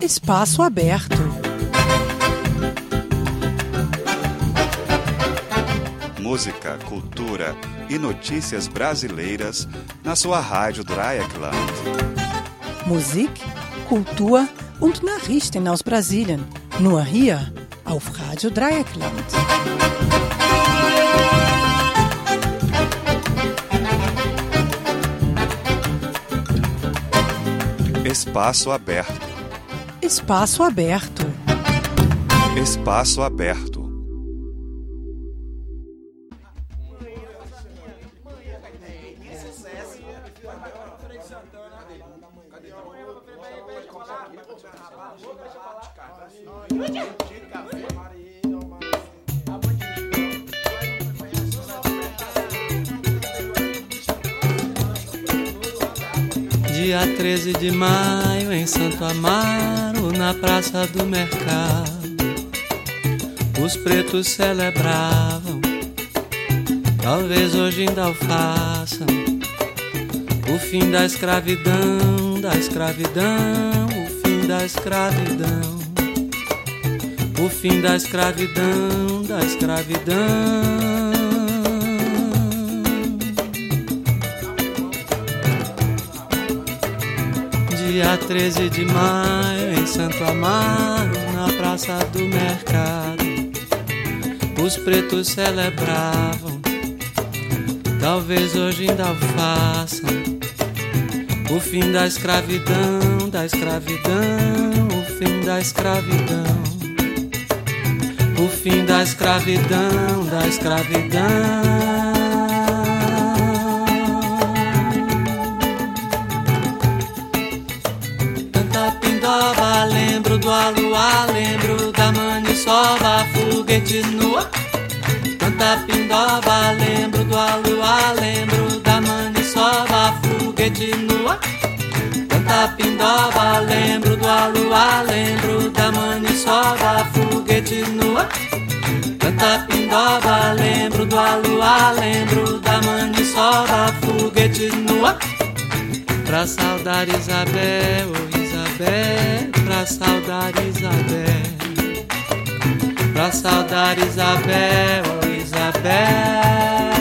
Espaço Aberto. Música, cultura e notícias brasileiras na sua Rádio Dreieckland. Musik, Kultur und Nachrichten aus Brasilien. Nur hier auf Radio Dreieckland. Espaço Aberto. Espaço Aberto. Espaço Aberto. Dia 13 de maio, em Santo Amaro, na Praça do Mercado, os pretos celebravam, talvez hoje ainda o façam, o fim da escravidão, da escravidão, o fim da escravidão, o fim da escravidão, da escravidão. Dia 13 de maio, em Santo Amaro, na Praça do Mercado, os pretos celebravam, talvez hoje ainda o façam, o fim da escravidão, da escravidão, o fim da escravidão, o fim da escravidão, da escravidão. Lembro do aluá, lembro da maniçoba, foguete nua. Canta pindoba, lembro do aluá, lembro da maniçoba, foguete nua. Canta pindoba, lembro do aluá, lembro da maniçoba, foguete nua. Canta pindoba, lembro do aluá, lembro da maniçoba, foguete nua. Pra saudar Isabel, oh Isabel, pra saudar Isabel, pra saudar Isabel, oh Isabel.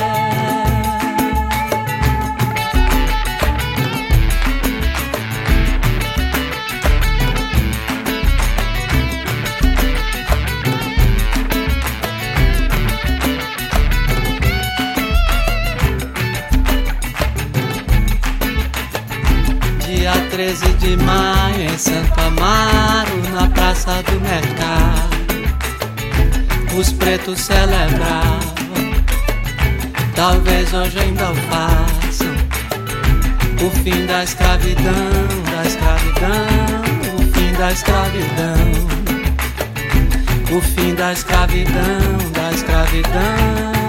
Dia 13 de maio, em Santo Amaro, na Praça do Mercado, os pretos celebravam, talvez hoje ainda o façam, o fim da escravidão, da escravidão, o fim da escravidão, o fim da escravidão, da escravidão.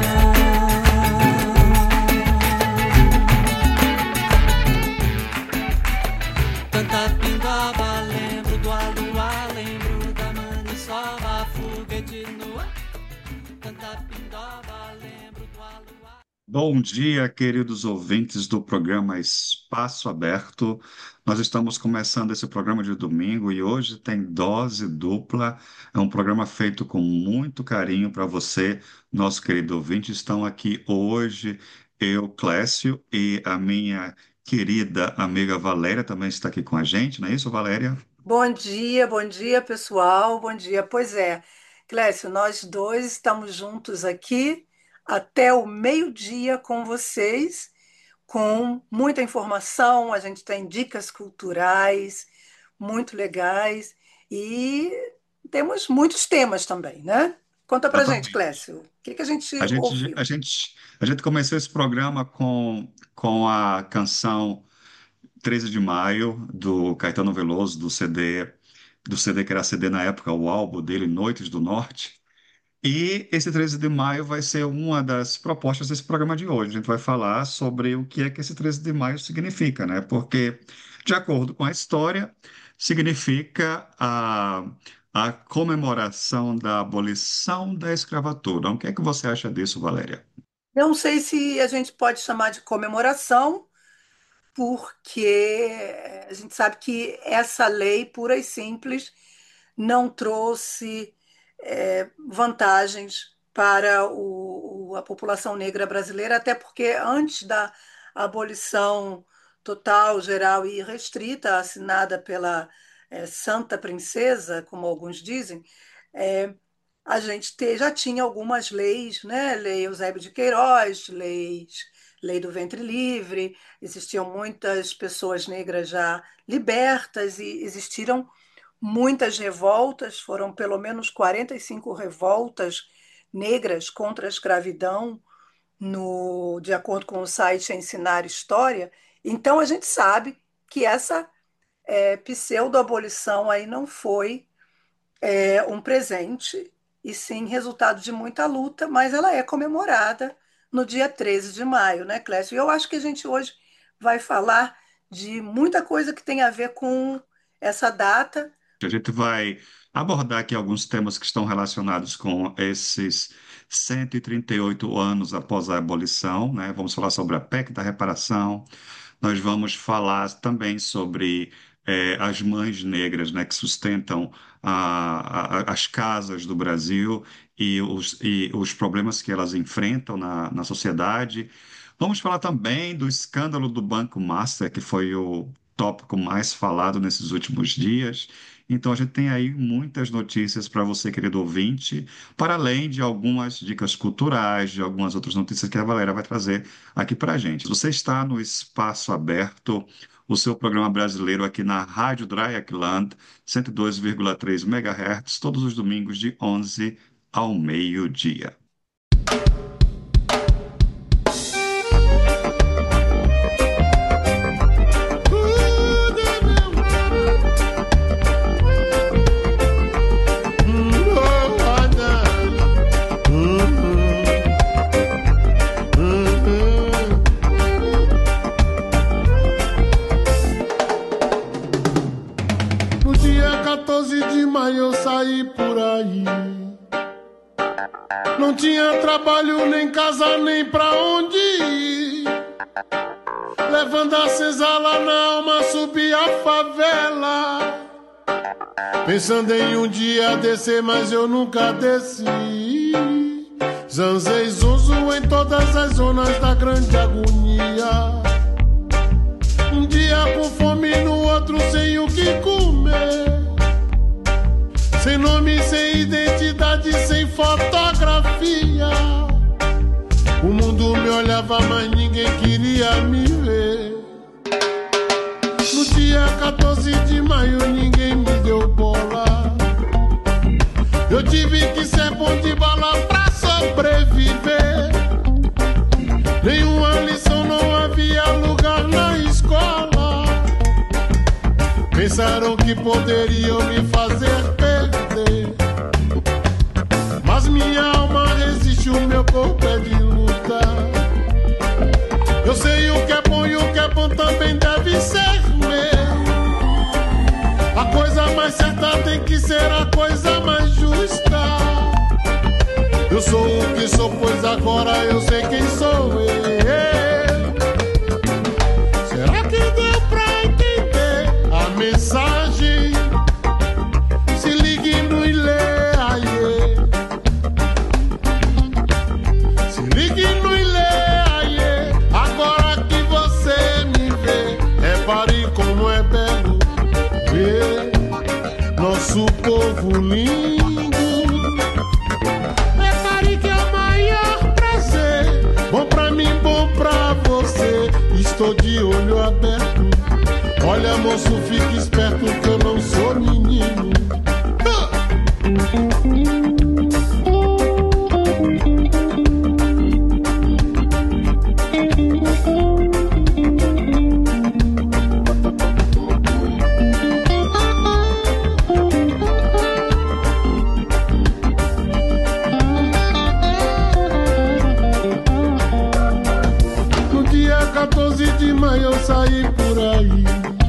Canta pindoba, lembro do aluá, lembro da maniçoba, foguete nua. Canta pindoba, lembro do aluá. Bom dia, queridos ouvintes do programa Espaço Aberto. Nós estamos começando esse programa de domingo e hoje tem dose dupla. É um programa feito com muito carinho para você, nosso querido ouvinte. Estão aqui hoje eu, Clécio, e a minha querida amiga Valéria também está aqui com a gente, não é isso, Valéria? Bom dia, pessoal. Bom dia. Pois é, Clécio, nós dois estamos juntos aqui até o meio-dia com vocês, com muita informação. A gente tem dicas culturais muito legais e temos muitos temas também, né? Conta pra gente, Exatamente. Clécio, o que que a gente A gente, a ouviu? gente, a gente começou esse programa com a canção 13 de Maio, do Caetano Veloso, do CD que era CD na época, o álbum dele, Noites do Norte. E esse 13 de maio vai ser uma das propostas desse programa de hoje. A gente vai falar sobre o que é que esse 13 de maio significa, né? Porque, de acordo com a história, significa a comemoração da abolição da escravatura. O que é que você acha disso, Valéria? Não sei se a gente pode chamar de comemoração, porque a gente sabe que essa lei, pura e simples, não trouxe vantagens para a população negra brasileira, até porque antes da abolição total, geral e restrita, assinada pela Santa Princesa, como alguns dizem, eh, a gente já tinha algumas leis, né? Lei Eusébio de Queiroz, lei do ventre livre, existiam muitas pessoas negras já libertas e existiram muitas revoltas, foram pelo menos 45 revoltas negras contra a escravidão, de acordo com o site Ensinar História. Então a gente sabe que essa pseudo-abolição aí não foi um presente, e sim resultado de muita luta, mas ela é comemorada no dia 13 de maio, né, Clécio? E eu acho que a gente hoje vai falar de muita coisa que tem a ver com essa data. A gente vai abordar aqui alguns temas que estão relacionados com esses 138 anos após a abolição, né? Vamos falar sobre a PEC da reparação. Nós vamos falar também sobre as mães negras, né, que sustentam as casas do Brasil e os problemas que elas enfrentam na sociedade. Vamos falar também do escândalo do Banco Master, que foi o tópico mais falado nesses últimos dias. Então, a gente tem aí muitas notícias para você, querido ouvinte, para além de algumas dicas culturais, de algumas outras notícias que a Valéria vai trazer aqui para a gente. Você está no Espaço Aberto, o seu programa brasileiro aqui na Rádio Dreieckland, 102,3 MHz, todos os domingos de 11 ao meio-dia. Eu saí por aí, não tinha trabalho, nem casa, nem pra onde ir. Levando a senzala na alma, subi a favela, pensando em um dia descer, mas eu nunca desci. Zanzei zonzo em todas as zonas da grande agonia. Um dia com fome, no outro sem o que comer. Sem nome, sem identidade, sem fotografia. O mundo me olhava, mas ninguém queria me ver. No dia 14 de maio ninguém me deu bola. Eu tive que ser bom de bala pra sobreviver. Nenhuma lição, não havia lugar na escola. Pensaram que poderiam me fazer perder, mas minha alma resiste, o meu corpo é de luta. Eu sei o que é bom e o que é bom também deve ser meu. A coisa mais certa tem que ser a coisa mais justa. Eu sou o que sou, pois agora eu sei quem sou eu. Será que deu pra entender a mensagem? Se ligue no ilê, aie. Se ligue no ilê, aie. Agora que você me vê, repare como é belo ver nosso povo lindo. Repare que é o maior prazer, bom pra mim, bom pra você. Estou de olho aberto. Olha, moço, fique esperto que eu não sou menino. No dia 14 de maio eu saí por aí.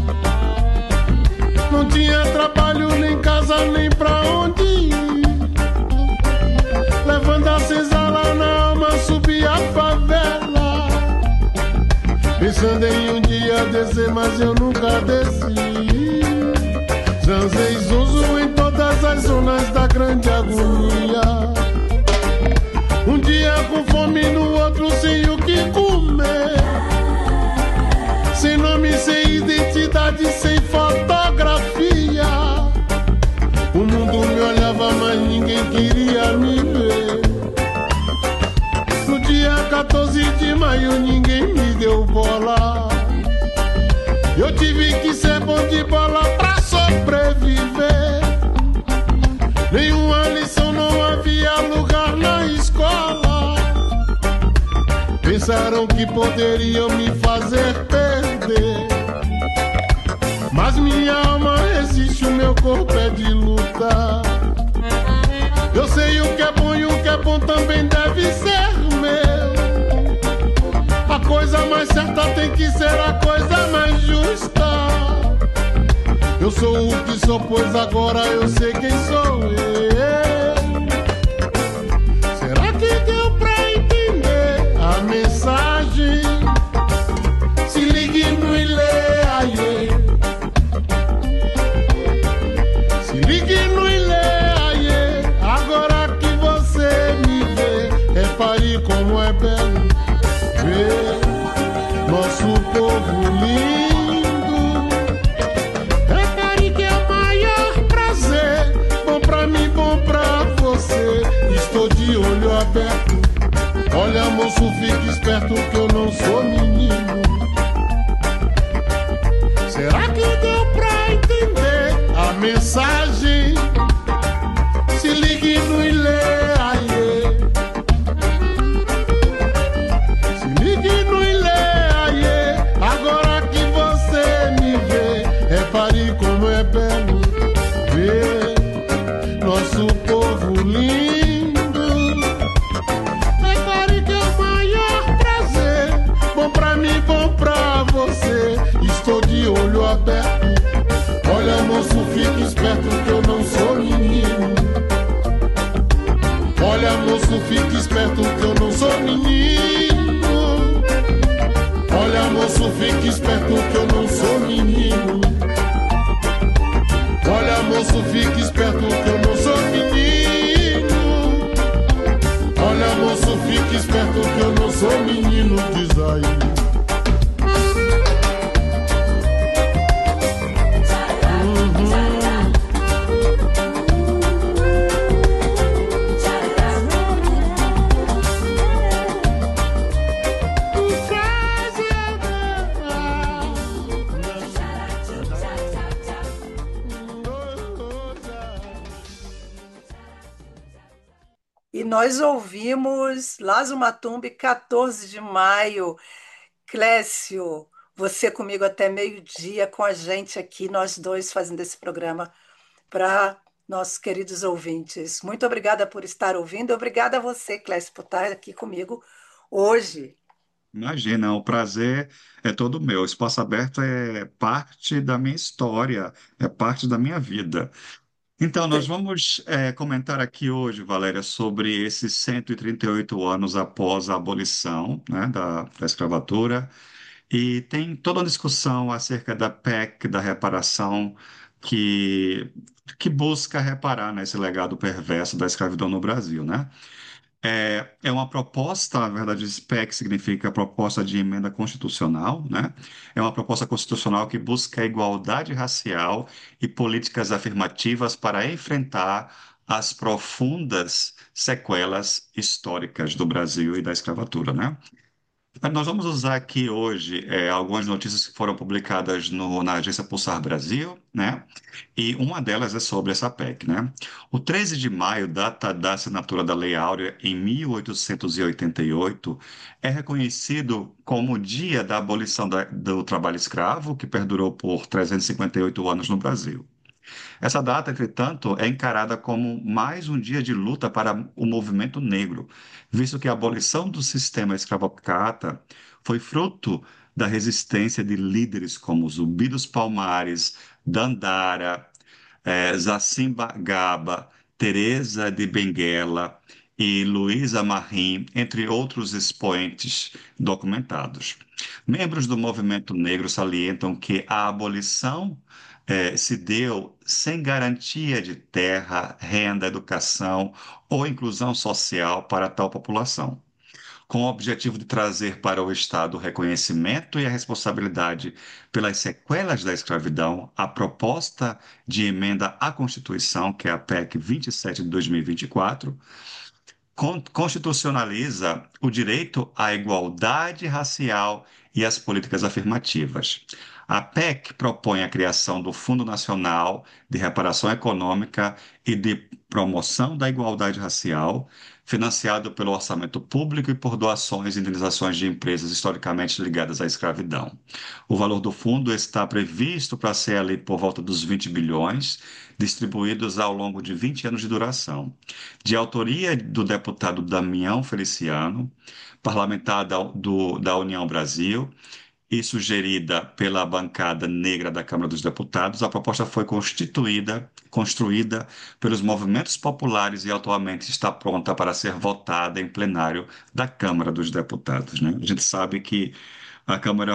Não tinha trabalho, nem casa, nem pra onde ir. Levando a senzala na alma, subi a favela, pensando em um dia queria descer, mas eu nunca desci. Zanzei Zuzu em todas as zonas da grande agonia. Um dia com fome, no outro sem o que comer. Sem nome, sem identidade, sem fotografia. O mundo me olhava, mas ninguém queria me ver. No dia 14 de maio, ninguém me deu bola. Eu tive que ser bom de bola pra sobreviver. Nenhuma lição, não havia lugar na escola. Pensaram que poderiam me fazer perder, mas minha alma resiste, o meu corpo é de luta. Eu sei o que é bom e o que é bom também deve ser meu. A coisa mais certa tem que ser a coisa mais justa. Eu sou o que sou, pois agora eu sei quem sou eu. Será que deu pra entender a mensagem? Se ligue no Ilê, aie. Se ligue no Ilê, aie. Agora que você me vê, repare como é belo ver nosso povo lindo. Repare que é o maior prazer, bom pra mim, bom pra você. Estou de olho aberto. Olha, moço, fique esperto que eu não sou menino. Será que deu pra entender a mensagem? Se ligue no Ilê, aie. Se ligue no Ilê, aie. Agora que você me vê, repare como é belo ver nosso povo lindo. Repare que é o maior prazer, bom pra mim, bom pra você. Estou de olho aberto. Olha, moço, fique esperto que eu não sou menino. Olha, moço, fique esperto que eu não sou menino. Olha, moço, fique esperto que eu não sou menino. Olha, moço, fique esperto que eu não sou menino. Olha, moço, fique esperto que eu não sou menino, diz aí. E nós ouvimos Lazo Matumbi, 14 de maio. Clécio, você comigo até meio-dia com a gente aqui, nós dois fazendo esse programa para nossos queridos ouvintes. Muito obrigada por estar ouvindo. Obrigada a você, Clécio, por estar aqui comigo hoje. Imagina, o prazer é todo meu. O Espaço Aberto é parte da minha história, é parte da minha vida. Então, nós vamos comentar aqui hoje, Valéria, sobre esses 138 anos após a abolição, né, da escravatura. E tem toda uma discussão acerca da PEC, da reparação, que, que busca reparar nesse legado perverso da escravidão no Brasil, né? É uma proposta, na verdade, SPEC significa proposta de emenda constitucional, né? É uma proposta constitucional que busca a igualdade racial e políticas afirmativas para enfrentar as profundas sequelas históricas do Brasil e da escravatura, né? Nós vamos usar aqui hoje algumas notícias que foram publicadas na agência Pulsar Brasil, né? E uma delas é sobre essa PEC, né? O 13 de maio, data da assinatura da Lei Áurea em 1888, é reconhecido como o dia da abolição do trabalho escravo, que perdurou por 358 anos no Brasil. Essa data, entretanto, é encarada como mais um dia de luta para o movimento negro, visto que a abolição do sistema escravocrata foi fruto da resistência de líderes como Zumbi dos Palmares, Dandara, Zacimba Gaba, Teresa de Benguela e Luísa Marim, entre outros expoentes documentados. Membros do movimento negro salientam que a abolição se deu sem garantia de terra, renda, educação ou inclusão social para tal população, com o objetivo de trazer para o Estado o reconhecimento e a responsabilidade pelas sequelas da escravidão. A proposta de emenda à Constituição, que é a PEC 27 de 2024, constitucionaliza o direito à igualdade racial e às políticas afirmativas. A PEC propõe a criação do Fundo Nacional de Reparação Econômica e de Promoção da Igualdade Racial, financiado pelo orçamento público e por doações e indenizações de empresas historicamente ligadas à escravidão. O valor do fundo está previsto para ser ali por volta dos 20 bilhões, distribuídos ao longo de 20 anos de duração, de autoria do deputado Damião Feliciano, parlamentar da União Brasil, e sugerida pela bancada negra da Câmara dos Deputados. A proposta foi construída pelos movimentos populares e atualmente está pronta para ser votada em plenário da Câmara dos Deputados, né? A gente sabe que a Câmara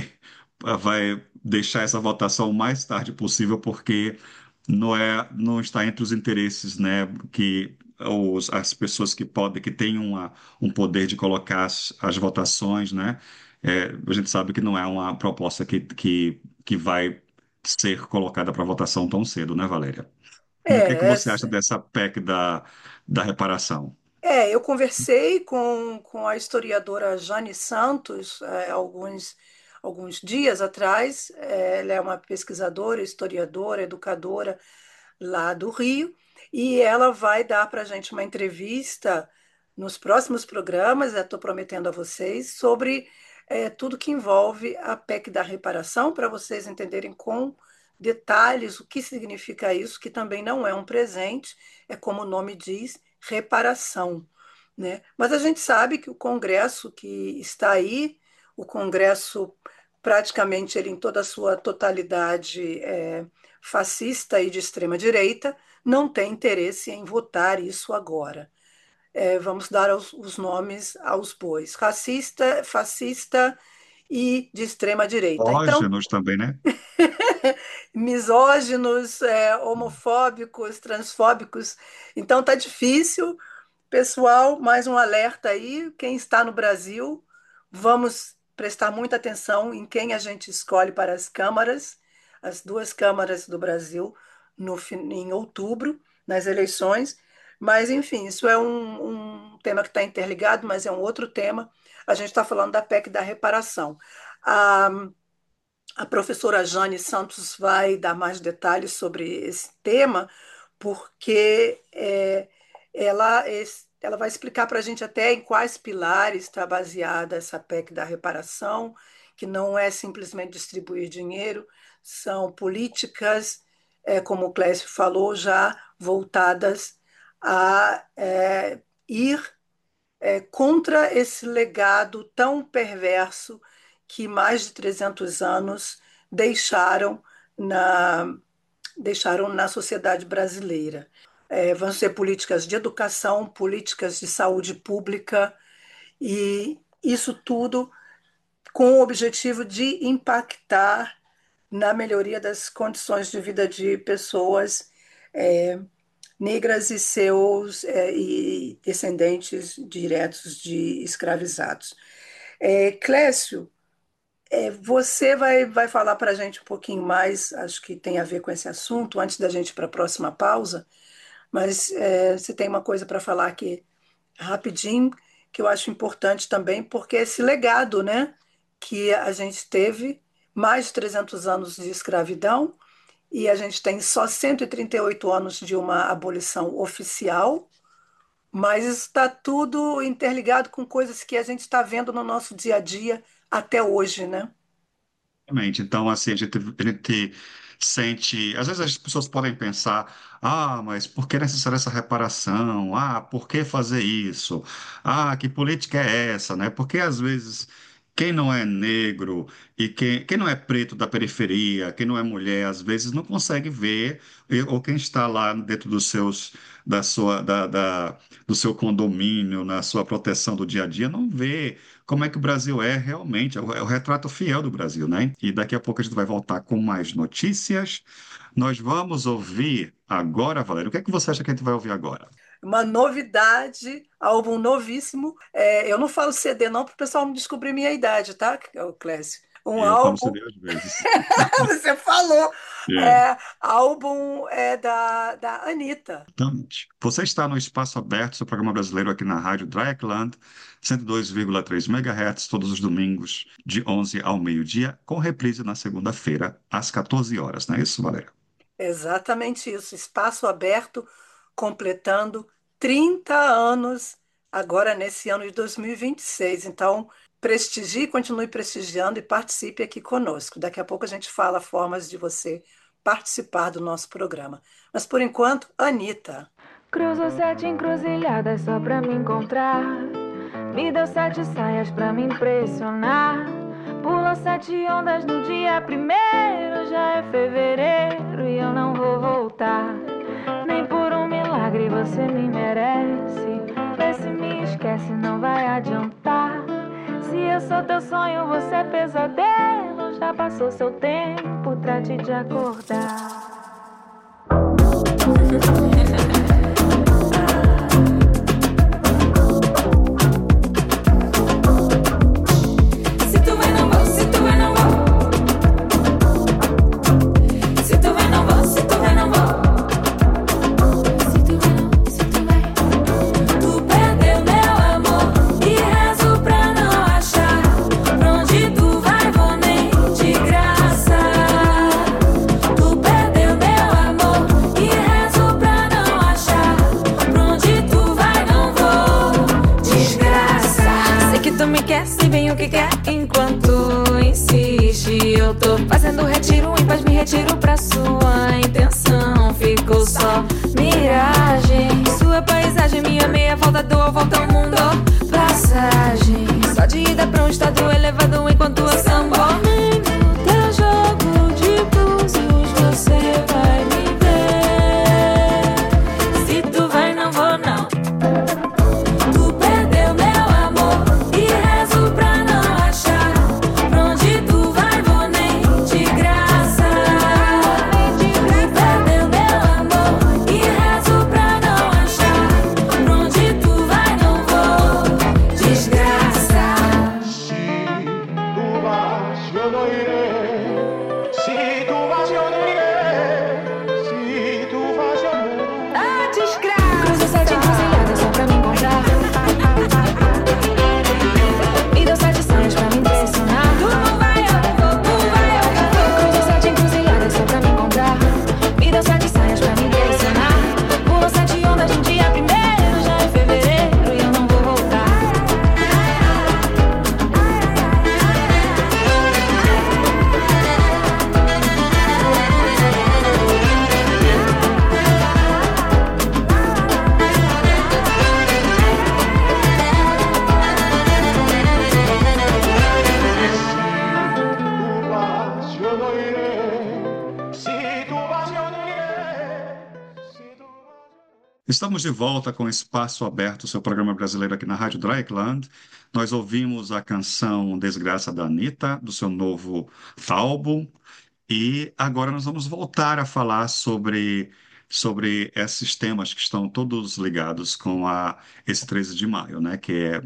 vai deixar essa votação o mais tarde possível, porque não está entre os interesses, né, que as pessoas que podem, que têm um poder de colocar as votações, né, a gente sabe que não é uma proposta que vai ser colocada para votação tão cedo, né, Valéria? E o que é que É, você acha dessa PEC da reparação? eu conversei com a historiadora Jane Santos alguns dias atrás. Ela é uma pesquisadora, historiadora, educadora lá do Rio, e ela vai dar para a gente uma entrevista nos próximos programas, estou prometendo a vocês, sobre tudo que envolve a PEC da reparação, para vocês entenderem com detalhes o que significa isso, que também não é um presente, é como o nome diz, reparação, né? Mas a gente sabe que o Congresso que está aí, o Congresso praticamente ele em toda a sua totalidade fascista e de extrema direita, não tem interesse em votar isso agora. Vamos dar os nomes aos bois: racista, fascista e de extrema direita. Então, Ógenos também, né? misóginos, homofóbicos, transfóbicos. Então tá difícil, pessoal. Mais um alerta aí. Quem está no Brasil, vamos prestar muita atenção em quem a gente escolhe para as câmaras, as duas câmaras do Brasil, em outubro, nas eleições. Mas, enfim, isso é um tema que está interligado, mas é um outro tema. A gente está falando da PEC da reparação. A, a professora Jane Santos vai dar mais detalhes sobre esse tema, porque ela vai explicar para a gente até em quais pilares está baseada essa PEC da reparação, que não é simplesmente distribuir dinheiro, são políticas, como o Clécio falou, já voltadas a ir contra esse legado tão perverso que mais de 300 anos deixaram na, deixaram na sociedade brasileira. Vão ser políticas de educação, políticas de saúde pública, e isso tudo com o objetivo de impactar na melhoria das condições de vida de pessoas negras e seus e descendentes diretos de escravizados. Clécio, você vai falar para a gente um pouquinho mais, acho que tem a ver com esse assunto, antes da gente ir para a próxima pausa, mas você tem uma coisa para falar aqui rapidinho, que eu acho importante também, porque esse legado, né, que a gente teve, mais de 300 anos de escravidão, e a gente tem só 138 anos de uma abolição oficial, mas isso está tudo interligado com coisas que a gente está vendo no nosso dia a dia até hoje, né? Exatamente. Então, assim, a gente sente. Às vezes as pessoas podem pensar: mas por que é necessária essa reparação? Por que fazer isso? Que política é essa, né? Porque às vezes quem não é negro e quem não é preto da periferia, quem não é mulher, às vezes não consegue ver, ou quem está lá dentro dos seus, da sua, do seu condomínio, na sua proteção do dia a dia, não vê como é que o Brasil é realmente, é o retrato fiel do Brasil, né? E daqui a pouco a gente vai voltar com mais notícias. Nós vamos ouvir agora, Valéria, o que é que você acha que a gente vai ouvir agora? Uma novidade, álbum novíssimo. Eu não falo CD não para o pessoal não descobrir minha idade, tá, Clécio? Um E eu falo álbum, CD às vezes. você falou, É. álbum da Anitta. Exatamente. Você está no Espaço Aberto, seu programa brasileiro aqui na Rádio Dreieckland, 102,3 MHz, todos os domingos, de 11 ao meio-dia, com reprise na segunda-feira, às 14 horas, não é isso, Valéria? Exatamente isso, espaço aberto, completando 30 anos agora nesse ano de 2026. Então, prestigie, continue prestigiando e participe aqui conosco. Daqui a pouco a gente fala formas de você participar do nosso programa. Mas, por enquanto, Anitta. Cruzo 7 encruzilhadas só pra me encontrar. Me deu 7 saias pra me impressionar. Pulou 7 ondas no dia primeiro. Já é fevereiro e eu não vou voltar. Nem por um milagre você me merece. Vê se me esquece, não vai adiantar. Se eu sou teu sonho, você é pesadelo. Já passou seu tempo, trate de acordar. Se bem o que quer enquanto insiste. Eu tô fazendo retiro, em paz me retiro pra sua intenção. Ficou só miragem. Sua paisagem, minha meia volta do volta ao mundo. Passagem, só de ida pra um estado elevado enquanto eu sambo. Nem no teu jogo de búzios você vai me ver. Se tu vai, não vou não. Estamos de volta com Espaço Aberto, seu programa brasileiro aqui na Rádio Dreieckland. Nós ouvimos a canção Desgraça da Anitta, do seu novo álbum, e agora nós vamos voltar a falar sobre esses temas que estão todos ligados com esse 13 de maio, né? Que é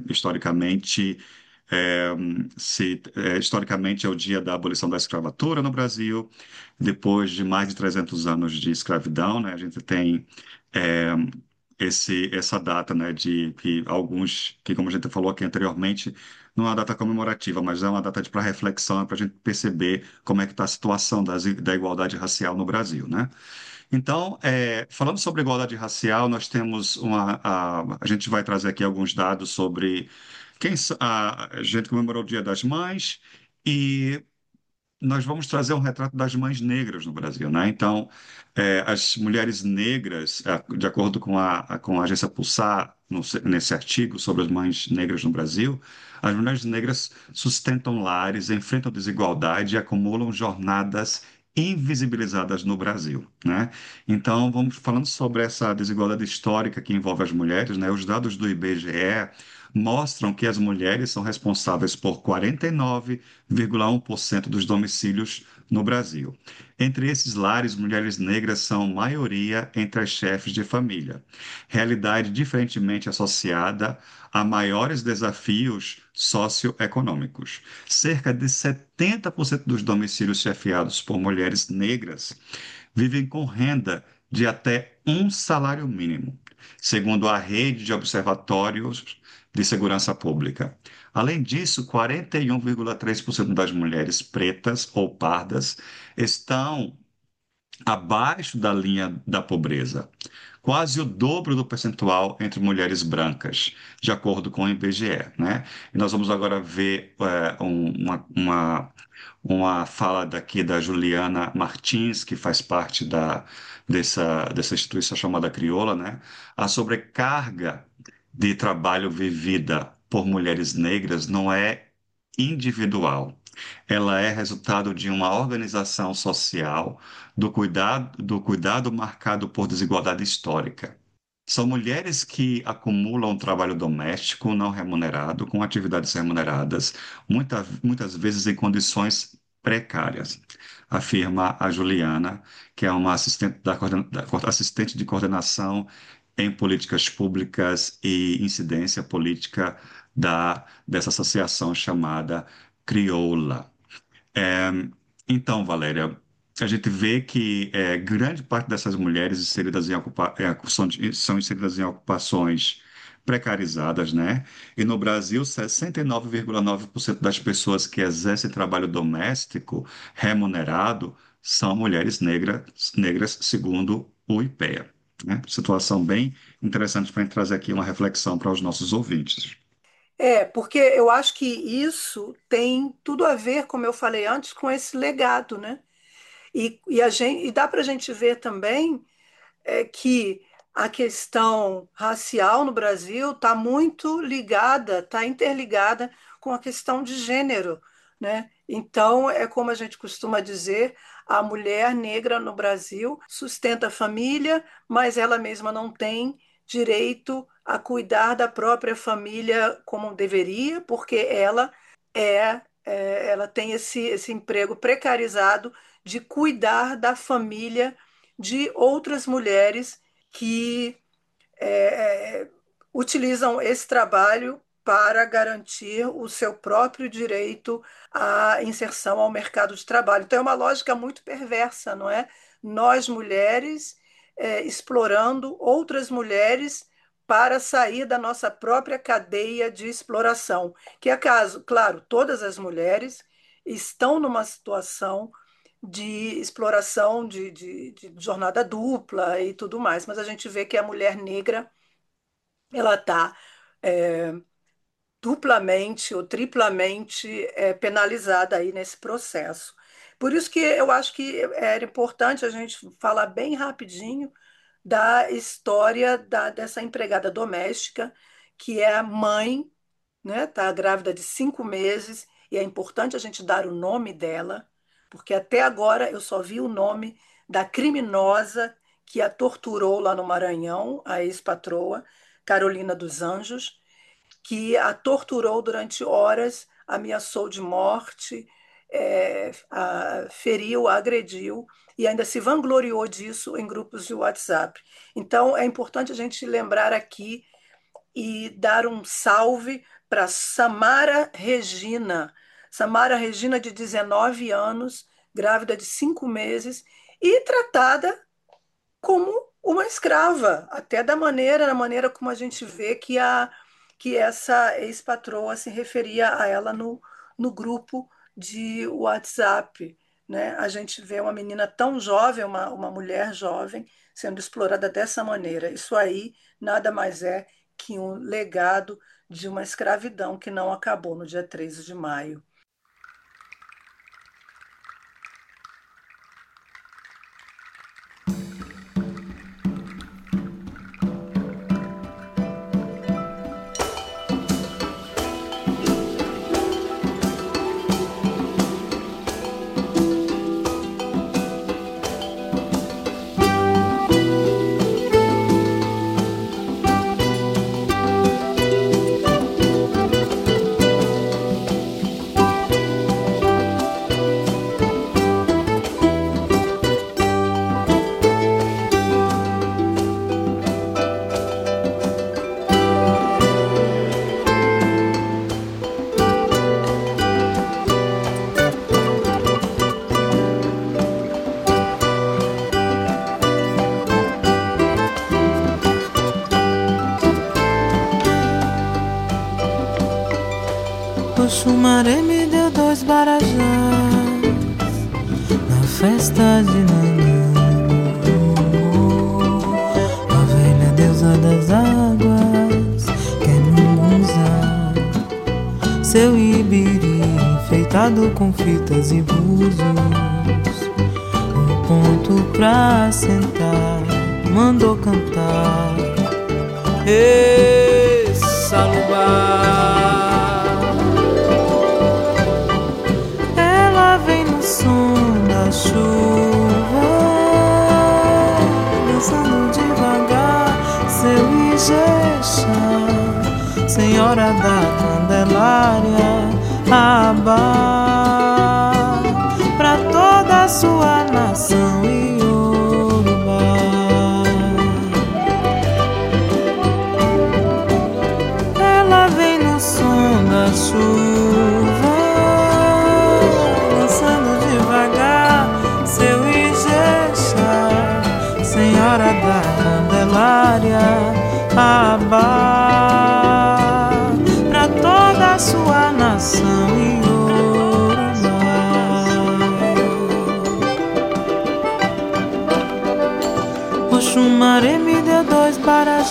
é, historicamente é o dia da abolição da escravatura no Brasil, depois de mais de 300 anos de escravidão, né? A gente tem é, essa data, né, de que alguns, que como a gente falou aqui anteriormente, não é uma data comemorativa, mas é uma data para reflexão, para a gente perceber como é que está a situação da igualdade racial no Brasil, né? Então, falando sobre igualdade racial, nós temos a gente vai trazer aqui alguns dados sobre a gente comemorou o Dia das Mães e nós vamos trazer um retrato das mães negras no Brasil, né? Então, as mulheres negras, de acordo com a agência Pulsar, nesse artigo sobre as mães negras no Brasil, as mulheres negras sustentam lares, enfrentam desigualdade e acumulam jornadas invisibilizadas no Brasil, né? Então, vamos falando sobre essa desigualdade histórica que envolve as mulheres, né? Os dados do IBGE mostram que as mulheres são responsáveis por 49,1% dos domicílios no Brasil. Entre esses lares, mulheres negras são maioria entre as chefes de família, realidade diferentemente associada a maiores desafios socioeconômicos. Cerca de 70% dos domicílios chefiados por mulheres negras vivem com renda de até um salário mínimo, segundo a rede de observatórios de segurança pública. Além disso, 41,3% das mulheres pretas ou pardas estão abaixo da linha da pobreza, quase o dobro do percentual entre mulheres brancas, de acordo com o IBGE, né? E nós vamos agora ver uma fala daqui da Juliana Martins, que faz parte dessa instituição chamada Crioula, né? A sobrecarga de trabalho vivida por mulheres negras não é individual. Ela é resultado de uma organização social do cuidado marcado por desigualdade histórica. São mulheres que acumulam trabalho doméstico não remunerado com atividades remuneradas, muitas vezes em condições precárias, afirma a Juliana, que é uma assistente de coordenação em políticas públicas e incidência política dessa associação chamada Crioula. É, então, Valéria, a gente vê que grande parte dessas mulheres inseridas são inseridas em ocupações precarizadas, né? E no Brasil, 69,9% das pessoas que exercem trabalho doméstico remunerado são mulheres negras, segundo o IPEA, né? Situação bem interessante para a gente trazer aqui uma reflexão para os nossos ouvintes. Porque eu acho que isso tem tudo a ver, como eu falei antes, com esse legado, né? E dá para a gente ver também que a questão racial no Brasil está muito ligada, está interligada com a questão de gênero, né? Então, é como a gente costuma dizer, a mulher negra no Brasil sustenta a família, mas ela mesma não tem direito a cuidar da própria família como deveria, porque ela tem esse emprego precarizado de cuidar da família de outras mulheres que é, utilizam esse trabalho para garantir o seu próprio direito à inserção ao mercado de trabalho. Então, é uma lógica muito perversa, não é? Nós, mulheres, explorando outras mulheres para sair da nossa própria cadeia de exploração, que é caso, claro, todas as mulheres estão numa situação de exploração de jornada dupla e tudo mais, mas a gente vê que a mulher negra ela está duplamente ou triplamente penalizada aí nesse processo. Por isso que eu acho que era importante a gente falar bem rapidinho da história dessa empregada doméstica, que é a mãe, né? Está grávida de 5 meses, e é importante a gente dar o nome dela, porque até agora eu só vi o nome da criminosa que a torturou lá no Maranhão, a ex-patroa, Carolina dos Anjos, que a torturou durante horas, ameaçou de morte, feriu, agrediu e ainda se vangloriou disso em grupos de WhatsApp. Então, é importante a gente lembrar aqui e dar um salve para Samara Regina. Samara Regina, de 19 anos, grávida de 5 meses e tratada como uma escrava, até da maneira como a gente vê que essa ex-patroa se referia a ela no grupo de WhatsApp, né? A gente vê uma menina tão jovem, uma mulher jovem, sendo explorada dessa maneira. Isso aí nada mais é que um legado de uma escravidão que não acabou no dia 13 de maio. O Xumaré me deu 2 barajás na festa de Nanã. A velha deusa das águas quer mungunzar seu ibiri enfeitado com fitas e búzios. Um ponto pra sentar, mandou cantar Salubá. Ela vem no som da chuva, dançando devagar seu Ijexá, Senhora da Candelária, Abá, pra toda a sua nação Iorubá. Ela vem no som da chuva, dançando devagar seu Ijexá, Senhora da Candelária, Abá, pra toda a sua nação Iorubá. O Xumaré me deu 2 barajás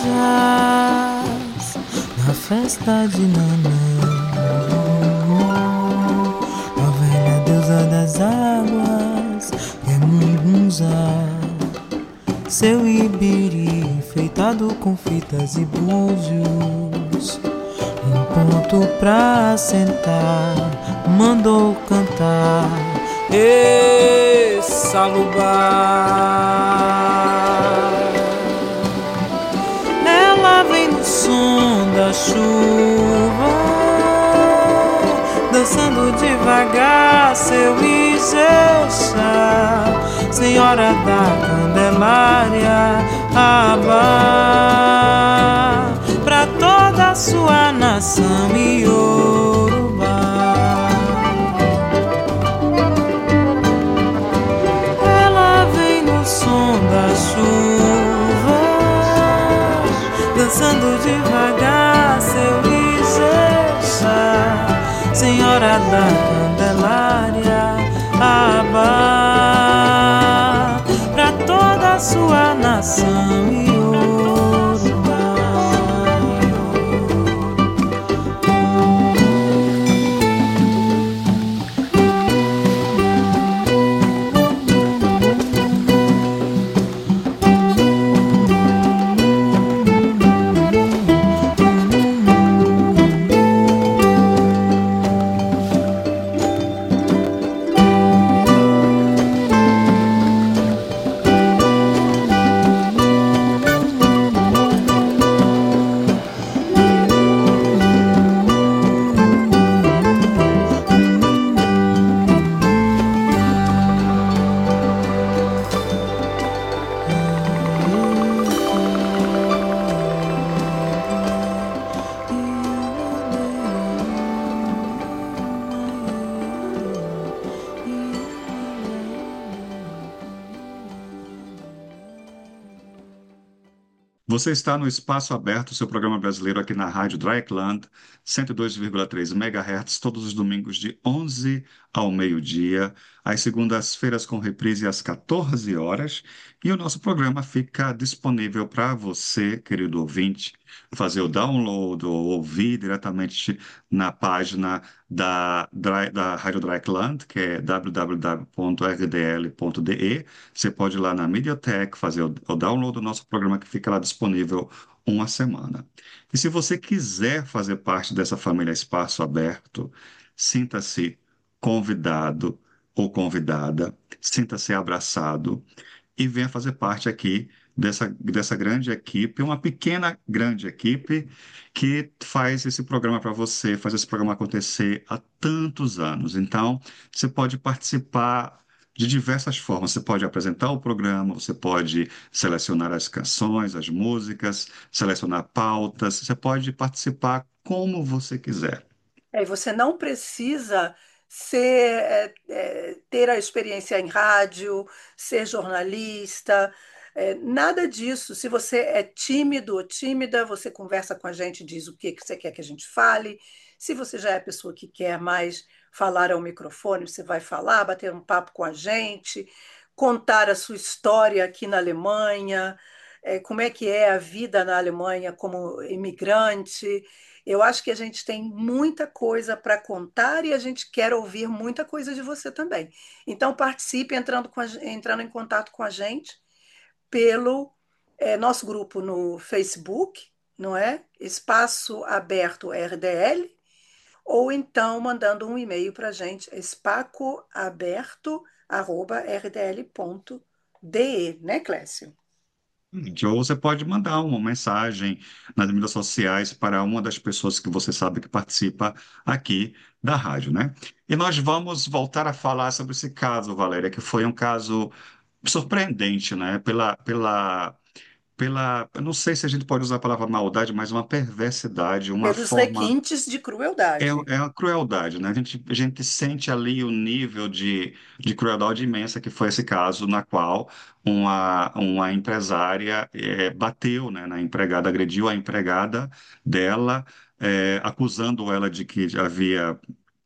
na festa de Nanã. A velha deusa das águas é mungunzá, seu ibiri enfeitado com fitas e búzios. Um ponto pra sentar, mandou cantar Salubá. Ela vem no som da chuva, dançando devagar seu Ijexá, Senhora da Candelária, Abá, pra toda a sua nação Iorubá. Ela vem no som da chuva, dançando devagar seu Ijexá, Senhora da Candelária, Abá, pra toda a sua nação Iorubá. Você está no Espaço Aberto, seu programa brasileiro aqui na Rádio Dreieckland, 102,3 MHz, todos os domingos de 11 ao meio-dia, às segundas-feiras com reprise às 14 horas, e o nosso programa fica disponível para você, querido ouvinte, fazer o download ou ouvir diretamente na página da Rádio Dreieckland, que é www.rdl.de. Você pode ir lá na Mediatek, fazer o download do nosso programa que fica lá disponível uma semana. E se você quiser fazer parte dessa família Espaço Aberto, sinta-se convidado ou convidada, sinta-se abraçado e venha fazer parte aqui dessa grande equipe, uma pequena grande equipe que faz esse programa para você, faz esse programa acontecer há tantos anos. Então, você pode participar de diversas formas. Você pode apresentar o programa, você pode selecionar as canções, as músicas, selecionar pautas, você pode participar como você quiser. E você não precisa ter a experiência em rádio, ser jornalista, Nada disso. Se você é tímido ou tímida, você conversa com a gente, diz o que que você quer que a gente fale. Se você já é a pessoa que quer mais falar ao microfone, você vai falar, bater um papo com a gente, contar a sua história aqui na Alemanha, como é que é a vida na Alemanha como imigrante. Eu acho que a gente tem muita coisa para contar e a gente quer ouvir muita coisa de você também. Então, participe entrando em contato com a gente pelo nosso grupo no Facebook, não é? Espaço Aberto RDL, ou então mandando um e-mail para a gente, espacoaberto@rdl.de, né, Clécio? Ou você pode mandar uma mensagem nas mídias sociais para uma das pessoas que você sabe que participa aqui da rádio, né? E nós vamos voltar a falar sobre esse caso, Valéria, que foi um caso surpreendente, né? Eu não sei se a gente pode usar a palavra maldade, mas uma perversidade, uma Pelos forma. requintes de É, crueldade. é a crueldade, né? A gente sente ali o nível de crueldade imensa que foi esse caso, na qual uma empresária bateu, né, na empregada, agrediu a empregada dela, acusando ela de que havia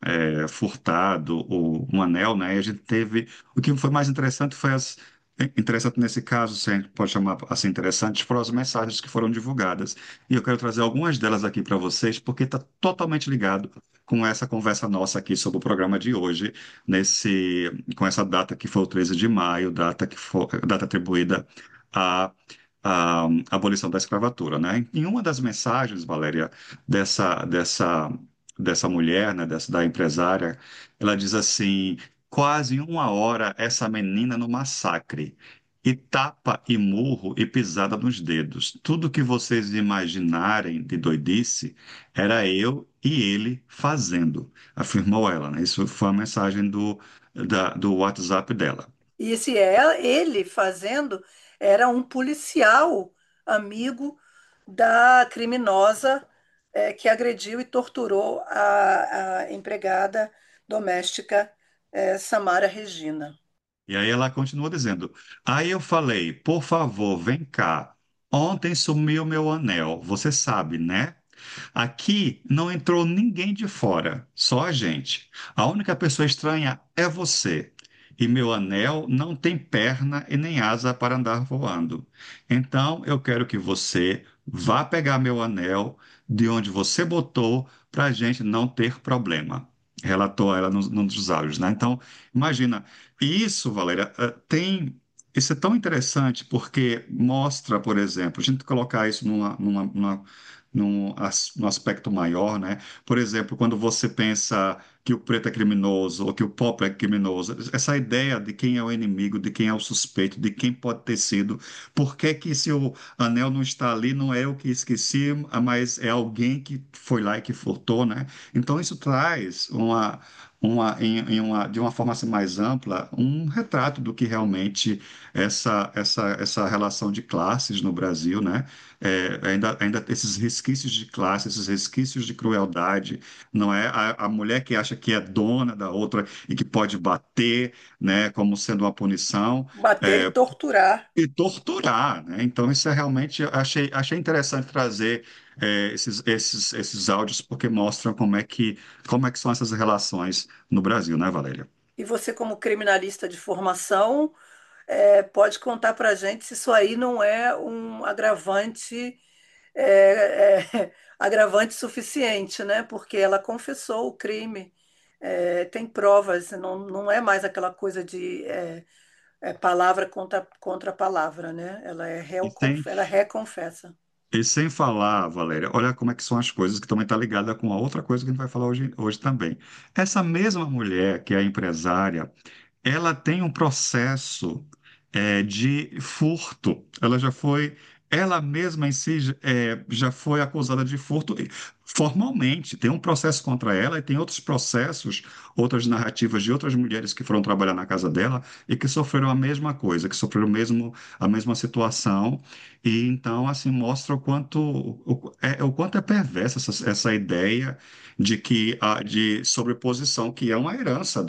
furtado um anel, né? E a gente teve. O que foi mais interessante foi Interessante nesse caso, se a gente pode chamar assim interessantes, foram as mensagens que foram divulgadas. E eu quero trazer algumas delas aqui para vocês, porque está totalmente ligado com essa conversa nossa aqui sobre o programa de hoje, com essa data que foi o 13 de maio, data atribuída à, à abolição da escravatura, né? Em uma das mensagens, Valéria, dessa, dessa, dessa mulher, né, da empresária, ela diz assim: quase uma hora essa menina no massacre. E tapa e murro e pisada nos dedos. Tudo que vocês imaginarem de doidice era eu e ele fazendo, afirmou ela, né? Isso foi a mensagem do WhatsApp dela. E se ele fazendo, era um policial amigo da criminosa que agrediu e torturou a empregada doméstica Samara Regina. E aí ela continua dizendo: aí eu falei, por favor, vem cá. Ontem sumiu meu anel, você sabe, né? Aqui não entrou ninguém de fora, só a gente. A única pessoa estranha é você. E meu anel não tem perna e nem asa para andar voando. Então eu quero que você vá pegar meu anel de onde você botou para a gente não ter problema. Relatou ela num dos áudios, né? Então, imagina. E isso, Valéria, isso é tão interessante porque mostra, por exemplo, a gente colocar isso num aspecto maior, né? Por exemplo, quando você pensa que o preto é criminoso ou que o pobre é criminoso, essa ideia de quem é o inimigo, de quem é o suspeito, de quem pode ter sido, por que que se o anel não está ali, não é eu que esqueci, mas é alguém que foi lá e que furtou, né? Então isso traz de uma forma assim, mais ampla, um retrato do que realmente essa relação de classes no Brasil, né? Ainda esses resquícios de classe, esses resquícios de crueldade, não é? A mulher que acha que é dona da outra e que pode bater, né, como sendo uma punição, Bater e é, torturar. e torturar, né? Então, isso é realmente, achei interessante trazer esses áudios, porque mostram como é que são essas relações no Brasil, né, Valéria? E você, como criminalista de formação, pode contar para a gente se isso aí não é um agravante, agravante suficiente, né? Porque ela confessou o crime, tem provas, não é mais aquela coisa de palavra contra palavra, né? E sem, Ela reconfessa. e sem falar, Valéria, olha como é que são as coisas que também está ligada com a outra coisa que a gente vai falar hoje também. Essa mesma mulher que é empresária, ela tem um processo de furto. Ela já foi ela mesma em si já foi acusada de furto formalmente. Tem um processo contra ela e tem outros processos, outras narrativas de outras mulheres que foram trabalhar na casa dela e que sofreram a mesma coisa, que sofreram a mesma situação. E então, assim, mostra o quanto é perversa essa ideia de que de sobreposição, que é uma herança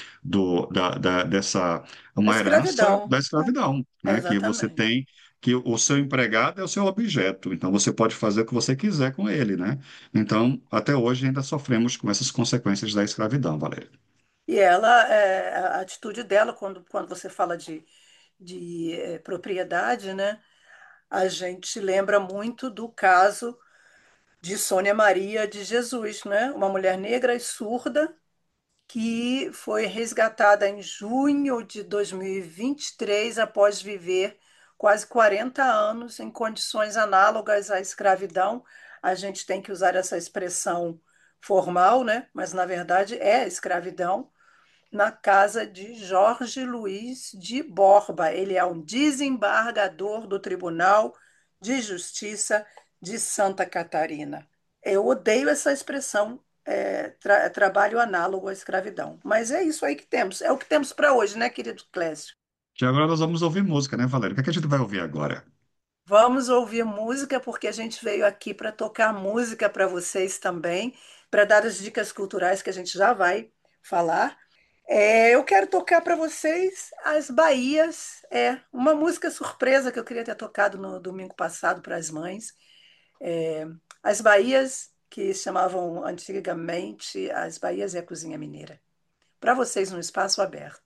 dessa A uma herança escravidão. da escravidão, né? Que você Exatamente. tem que o seu empregado é o seu objeto, então você pode fazer o que você quiser com ele, né? Então, até hoje ainda sofremos com essas consequências da escravidão, Valéria. E ela, a atitude dela, quando você fala de propriedade, né? A gente lembra muito do caso de Sônia Maria de Jesus, né? Uma mulher negra e surda que foi resgatada em junho de 2023 após viver quase 40 anos em condições análogas à escravidão. A gente tem que usar essa expressão formal, né? Mas na verdade é escravidão, na casa de Jorge Luiz de Borba. Ele é um desembargador do Tribunal de Justiça de Santa Catarina. Eu odeio essa expressão, trabalho análogo à escravidão. Mas é isso aí que temos. É o que temos para hoje, né, querido Clécio? E agora nós vamos ouvir música, né, Valéria? O que é que a gente vai ouvir agora? Vamos ouvir música, porque a gente veio aqui para tocar música para vocês também, para dar as dicas culturais que a gente já vai falar. Eu quero tocar para vocês As Bahias, uma música surpresa que eu queria ter tocado no domingo passado para as mães. É, As Bahias, que chamavam antigamente As Bahias e a Cozinha Mineira. Para vocês no espaço aberto.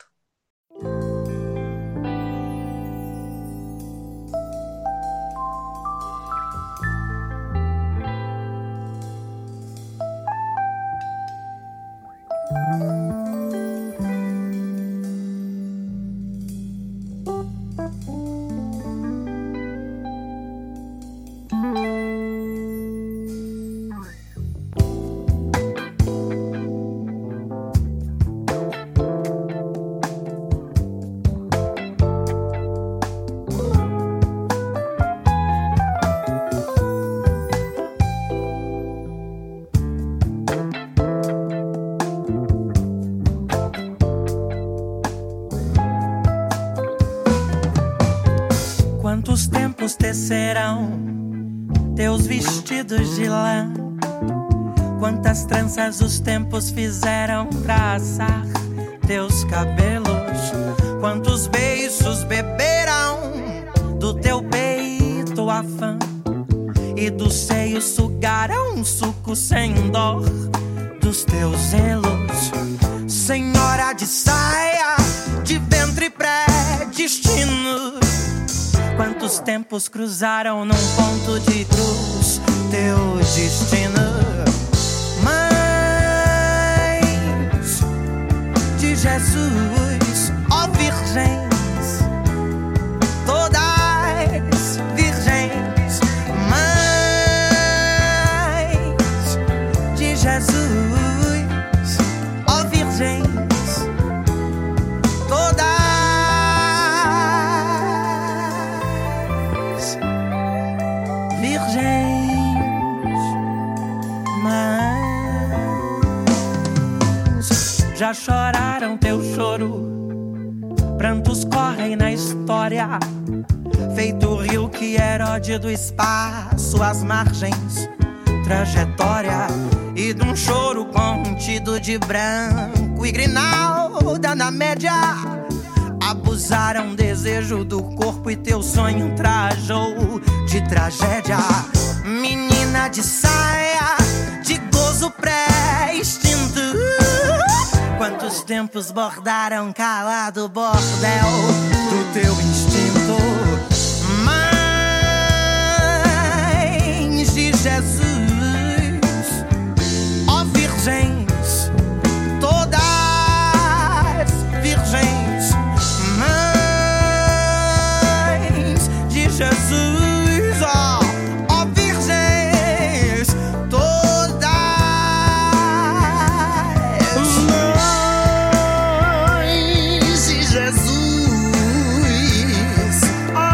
Quantos tempos tecerão teus vestidos de lã? Quantas tranças os tempos fizeram pra assar teus cabelos? Quantos beiços beberão do teu peito a fã? E dos seios sugarão suco sem dó dos teus zelos? Senhora de saia, de ventre pré-destino, quantos tempos cruzaram num ponto de cruz teu destino? Mães de Jesus, ó virgens, todas virgens. Mães de Jesus, ó virgens, todas já choraram teu choro, prantos correm na história, feito o rio que erode do espaço as margens, trajetória, e de um choro contido de branco e grinalda na média. Abusaram desejo do corpo e teu sonho trajou de tragédia. Menina de saia, de gozo pré-extinto, quantos tempos bordaram calado o bordel do teu instinto? Mães de Jesus, ó virgens, todas virgens. Mães de Jesus, ó virgens, todas. Mães de Jesus, ó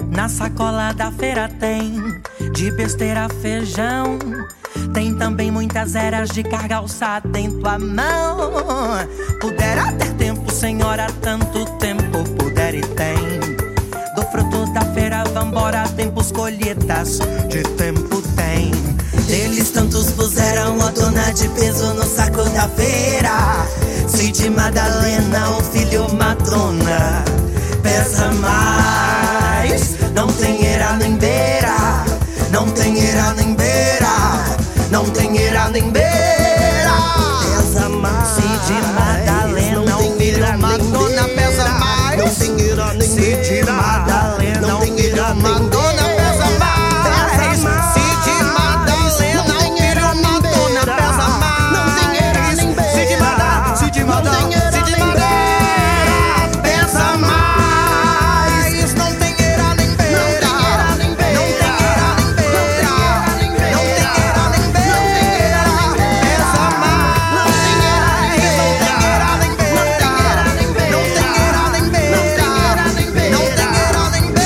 Na sacola da feira tem de besteira feijão. Tem também muitas eras de carga alçada em tua mão. Pudera ter tempo, senhora, tanto tempo puder e tem. Do fruto da feira, vambora, tempos colheitas, de tempo tem. Deles tantos puseram a dona de peso no saco da feira. Cid Madalena, o filho Madonna, pesa mais. Não tem era nem beira, não tem era nem beira, não tem era nem beira. Pesa mais. Cid Madalena, o filho Madonna, pesa mais. Não tem era nem beira. Cid Madalena, o filho Madonna, pesa mais. Cid Madalena, o filho Madonna, pesa mais. Não tem era nem beira. Cid Madalena, Cid Madalena, Cid Madalena, pesa mais. Não tem era nem beira. Não tem era nem beira. Não tem era nem beira. Pesa mais. Não tem era nem beira. Não tem era nem beira. Não tem era nem beira. Não tem era nem beira. Não tem era nem beira.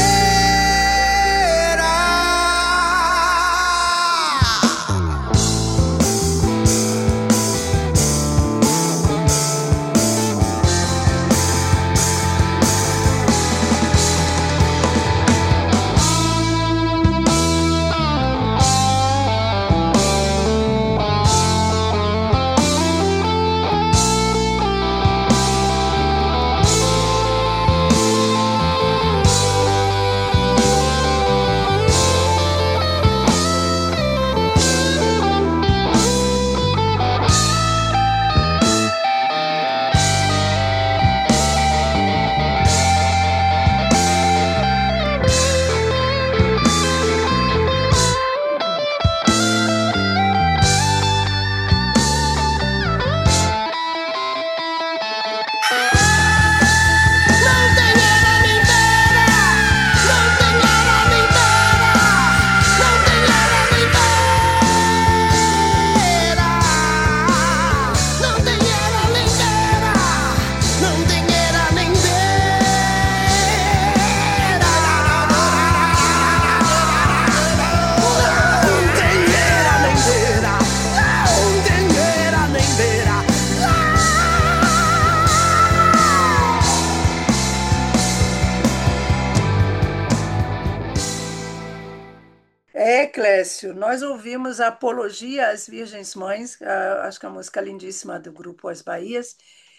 Clécio, nós ouvimos a Apologia às Virgens Mães, acho que é uma música lindíssima do grupo As Bahias.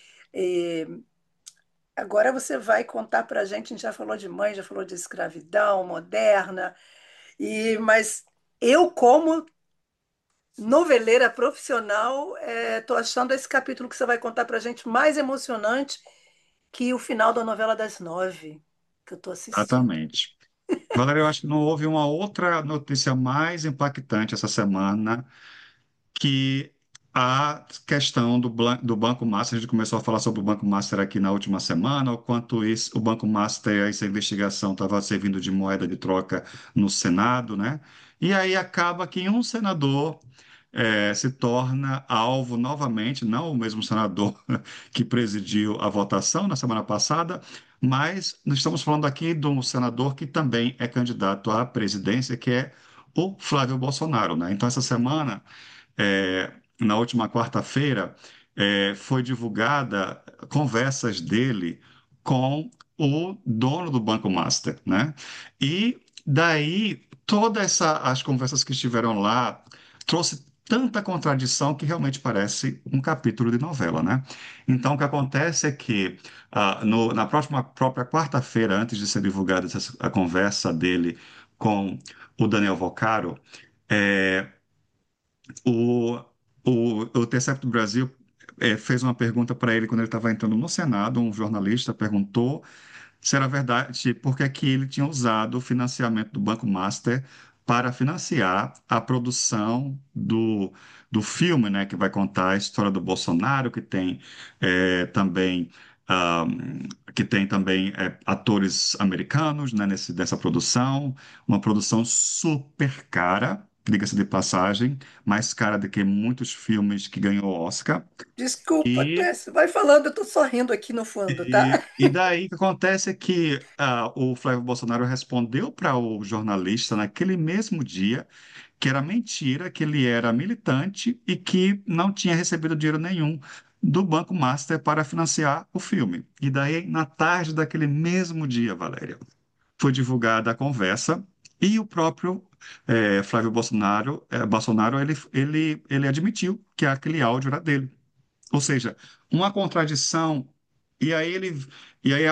E agora você vai contar para a gente já falou de mãe, já falou de escravidão moderna, mas eu, como noveleira profissional, estou achando esse capítulo que você vai contar para a gente mais emocionante que o final da novela das 9, que eu estou assistindo. Exatamente. Valéria, eu acho que não houve uma outra notícia mais impactante essa semana que a questão do Banco Master. A gente começou a falar sobre o Banco Master aqui na última semana, o quanto o Banco Master, essa investigação estava servindo de moeda de troca no Senado, né? E aí acaba que um senador se torna alvo novamente, não o mesmo senador que presidiu a votação na semana passada, mas nós estamos falando aqui de um senador que também é candidato à presidência, que é o Flávio Bolsonaro, né? Então, essa semana na última quarta-feira, foi divulgada conversas dele com o dono do Banco Master, né? E daí todas as conversas que estiveram lá trouxe tanta contradição que realmente parece um capítulo de novela, né? Então, o que acontece é que na própria quarta-feira, antes de ser divulgada a conversa dele com o Daniel Vocaro, é, o, o Intercept Brasil fez uma pergunta para ele quando ele estava entrando no Senado. Um jornalista perguntou se era verdade, por que é que ele tinha usado o financiamento do Banco Master para financiar a produção do filme, né, que vai contar a história do Bolsonaro, que tem também atores americanos, né, dessa produção, uma produção super cara, diga-se de passagem, mais cara do que muitos filmes que ganhou Oscar. Desculpa, E, Clécio, vai falando, eu estou sorrindo aqui no fundo, tá? e daí o que acontece é que o Flávio Bolsonaro respondeu para o jornalista naquele mesmo dia que era mentira, que ele era militante e que não tinha recebido dinheiro nenhum do Banco Master para financiar o filme. E daí, na tarde daquele mesmo dia, Valéria, foi divulgada a conversa e o próprio Flávio Bolsonaro ele admitiu que aquele áudio era dele. Ou seja, uma contradição. E aí ele e aí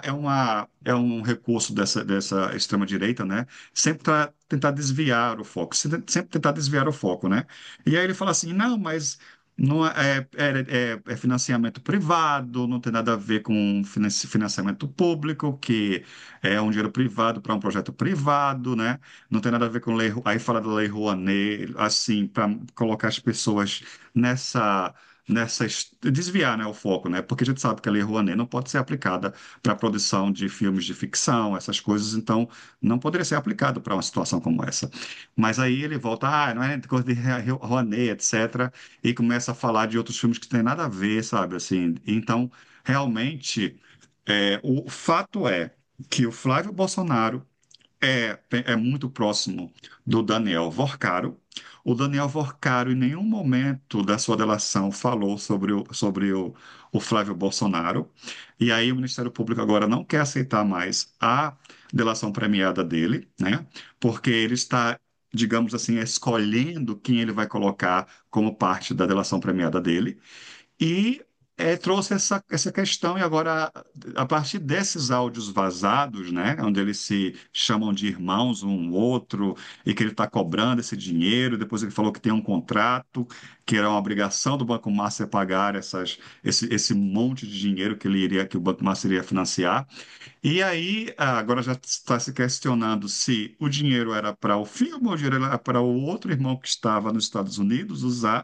é um recurso dessa extrema-direita, né? Sempre tentar desviar o foco, sempre tentar desviar o foco, né? E aí ele fala assim, não, mas não é financiamento privado, não tem nada a ver com financiamento público, que é um dinheiro privado para um projeto privado, né? Não tem nada a ver com lei, aí fala da Lei Rouanet, assim, para colocar as pessoas nessa desviar, né, o foco, né? Porque a gente sabe que a Lei Rouanet não pode ser aplicada para a produção de filmes de ficção, essas coisas, então não poderia ser aplicado para uma situação como essa. Mas aí ele volta, não é coisa de Rouanet, etc., e começa a falar de outros filmes que não tem nada a ver, sabe? Assim, então, realmente, o fato é que o Flávio Bolsonaro é muito próximo do Daniel Vorcaro. O Daniel Vorcaro, em nenhum momento da sua delação, falou sobre o Flávio Bolsonaro. E aí, o Ministério Público agora não quer aceitar mais a delação premiada dele, né? Porque ele está, digamos assim, escolhendo quem ele vai colocar como parte da delação premiada dele. E trouxe essa questão, e agora, a partir desses áudios vazados, né, onde eles se chamam de irmãos um outro, e que ele está cobrando esse dinheiro, depois ele falou que tem um contrato, que era uma obrigação do Banco Master pagar esse monte de dinheiro que o Banco Master iria financiar. E aí, agora já está se questionando se o dinheiro era para o filme ou o dinheiro era para o outro irmão que estava nos Estados Unidos usar.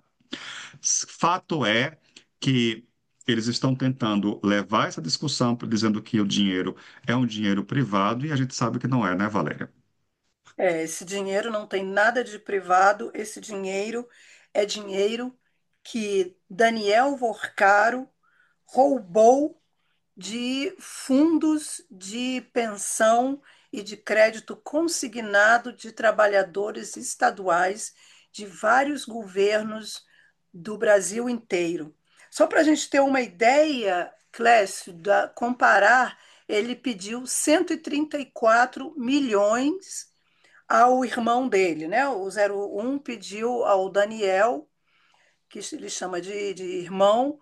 Fato é que eles estão tentando levar essa discussão dizendo que o dinheiro é um dinheiro privado e a gente sabe que não é, né, Valéria? Esse dinheiro não tem nada de privado, esse dinheiro é dinheiro que Daniel Vorcaro roubou de fundos de pensão e de crédito consignado de trabalhadores estaduais de vários governos do Brasil inteiro. Só para a gente ter uma ideia, Clécio, comparar, ele pediu 134 milhões ao irmão dele, né? O 01 pediu ao Daniel, que ele chama de irmão,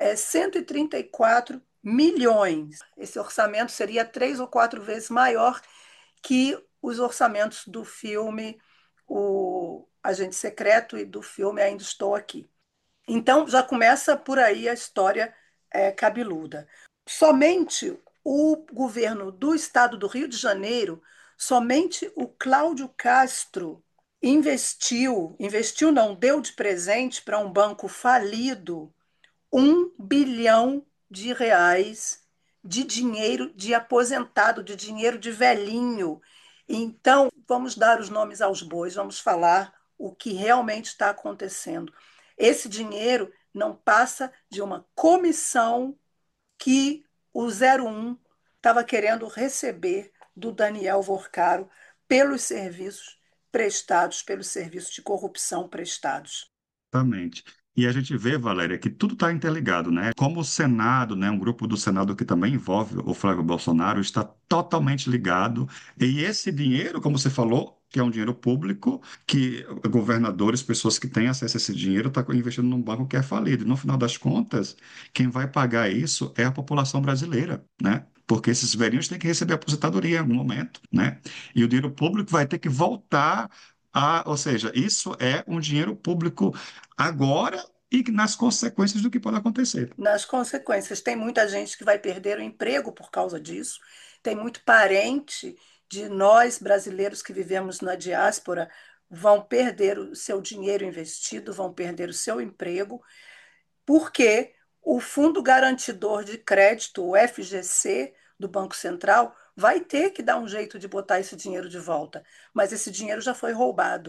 134 milhões. Esse orçamento seria 3 ou 4 vezes maior que os orçamentos do filme O Agente Secreto e do filme Ainda Estou Aqui. Então, já começa por aí a história cabeluda. Somente o governo do estado do Rio de Janeiro, somente o Cláudio Castro investiu não, deu de presente para um banco falido 1 bilhão de reais de dinheiro de aposentado, de dinheiro de velhinho. Então, vamos dar os nomes aos bois, vamos falar o que realmente está acontecendo. Esse dinheiro não passa de uma comissão que o 01 estava querendo receber do Daniel Vorcaro pelos serviços prestados, pelos serviços de corrupção prestados. Exatamente. E a gente vê, Valéria, que tudo está interligado, né? Como o Senado, né, um grupo do Senado que também envolve o Flávio Bolsonaro, está totalmente ligado. E esse dinheiro, como você falou, que é um dinheiro público, que governadores, pessoas que têm acesso a esse dinheiro, estão investindo num banco que é falido. E no final das contas, quem vai pagar isso é a população brasileira, né? Porque esses velhinhos têm que receber aposentadoria em algum momento, né? E o dinheiro público vai ter que voltar ou seja, isso é um dinheiro público agora e nas consequências do que pode acontecer. Nas consequências, tem muita gente que vai perder o emprego por causa disso, tem muito parente de nós brasileiros que vivemos na diáspora vão perder o seu dinheiro investido, vão perder o seu emprego, porque o Fundo Garantidor de Crédito, o FGC, do Banco Central, vai ter que dar um jeito de botar esse dinheiro de volta, mas esse dinheiro já foi roubado.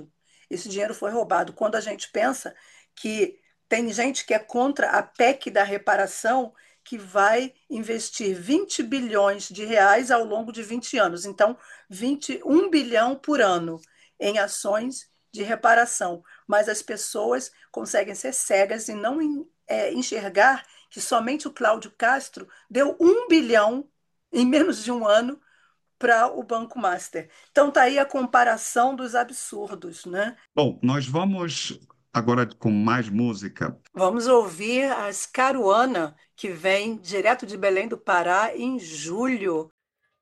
esse dinheiro foi roubado. Quando a gente pensa que tem gente que é contra a PEC da reparação, que vai investir 20 bilhões de reais ao longo de 20 anos. Então, 21 bilhão por ano em ações de reparação. Mas as pessoas conseguem ser cegas e não enxergar que somente o Cláudio Castro deu 1 bilhão em menos de um ano para o Banco Master. Então, está aí a comparação dos absurdos, né? Bom, nós vamos agora com mais música. Vamos ouvir as Caruana, que vem direto de Belém do Pará em julho.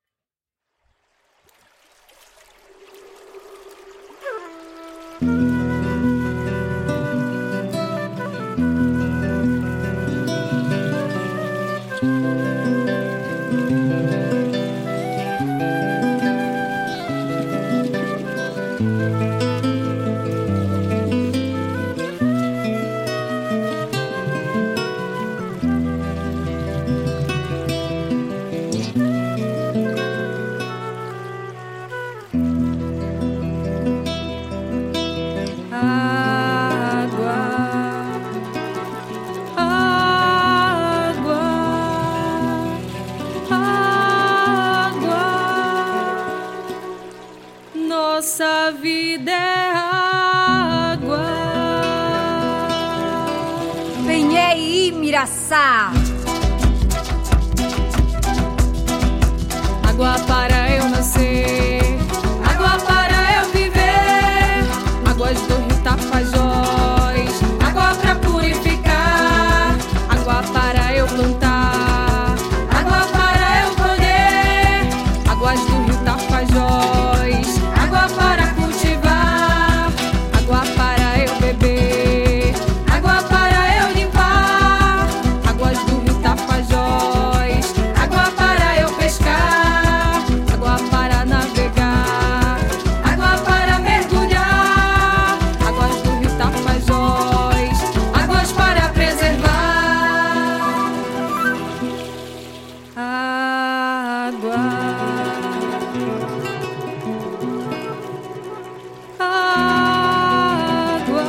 Nossa vida é água. Penhei, Miraçá. Água para eu nascer, água para eu viver. Águas do rio Tapajós, água para purificar. Água para eu plantar, água para eu colher. Águas do rio Tapajós, água para cultivar. Água para eu beber, água para eu limpar. Águas do rio Tapajós, água para eu pescar. Água para navegar, água para mergulhar. Águas do rio Tapajós, águas para preservar. Água. Água,